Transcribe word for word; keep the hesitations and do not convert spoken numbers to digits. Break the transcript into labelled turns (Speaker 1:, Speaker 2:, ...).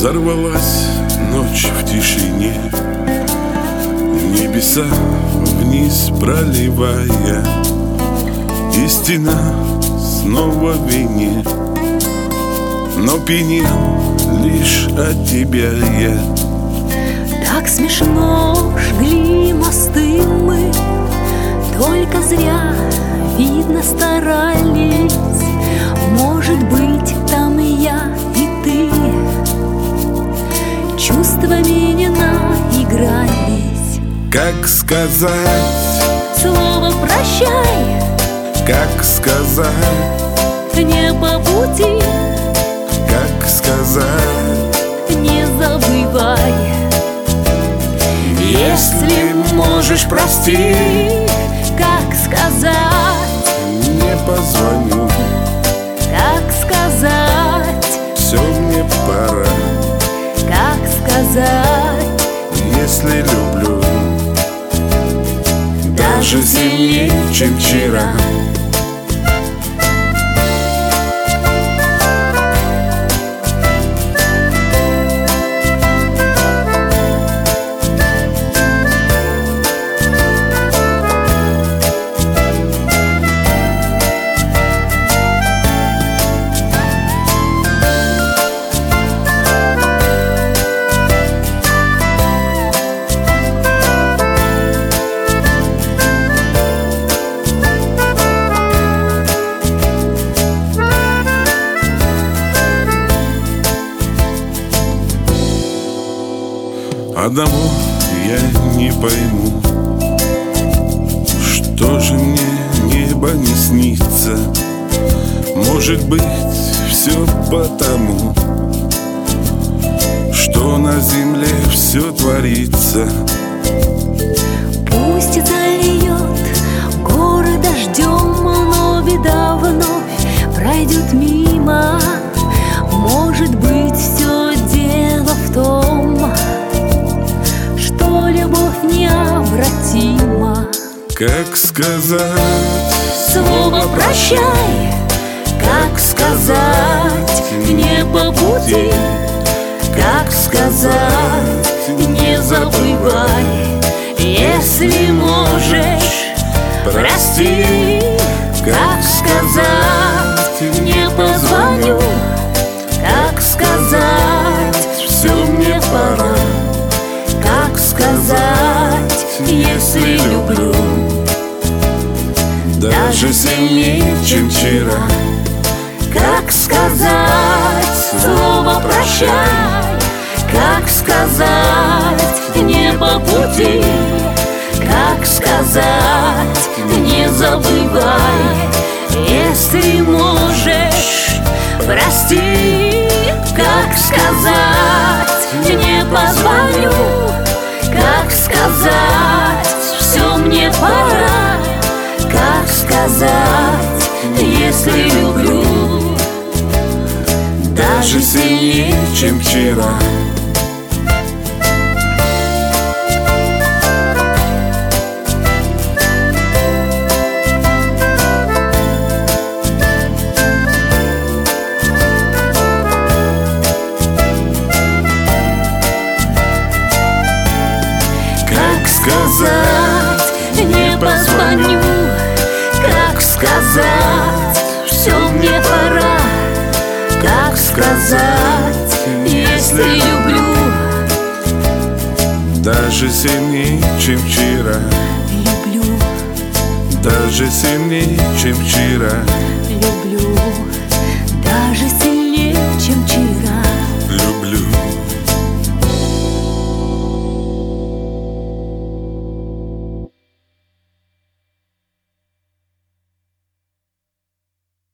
Speaker 1: Взорвалась ночь в тишине, небеса вниз проливая, и стена снова в вине, но пьянел лишь от тебя я.
Speaker 2: Так смешно жгли мосты мы, только зря, видно, старались. Может быть, там и я, и ты чувствами не наигрались.
Speaker 1: Как сказать
Speaker 2: слово прощай,
Speaker 1: как сказать
Speaker 2: не по пути,
Speaker 1: как сказать
Speaker 2: не забывай.
Speaker 1: Если можешь, прости,
Speaker 2: как сказать
Speaker 1: не позвоню,
Speaker 2: как сказать
Speaker 1: все мне пора,
Speaker 2: как сказать
Speaker 1: если люблю даже сильнее, чем вчера. Одного я не пойму, что же мне небо не снится. Может быть, все потому, что на земле все творится.
Speaker 2: Пусть зальет город дождем, но беда вновь пройдет мимо. Может быть, все дело в том, что любовь необратима.
Speaker 1: Как сказать
Speaker 2: слово прощай, как сказать не по пути, как сказать не забывай. Если можешь, прости, как сказать не позвоню, как сказать
Speaker 1: все мне пора,
Speaker 2: как сказать если люблю
Speaker 1: даже сильнее, чем вчера.
Speaker 2: Как сказать слово прощай, как сказать не по пути, как сказать не забывай. Если можешь, прости, как сказать не позвоню, как сказать все мне пора, как сказать если люблю
Speaker 1: даже сильнее, чем вчера.
Speaker 2: Как сказать не позвоню, как сказать все мне пора, как сказать если люблю
Speaker 1: даже сильнее, чем вчера.
Speaker 2: Люблю,
Speaker 1: даже сильнее, чем вчера.
Speaker 2: люблю, даже сильнее.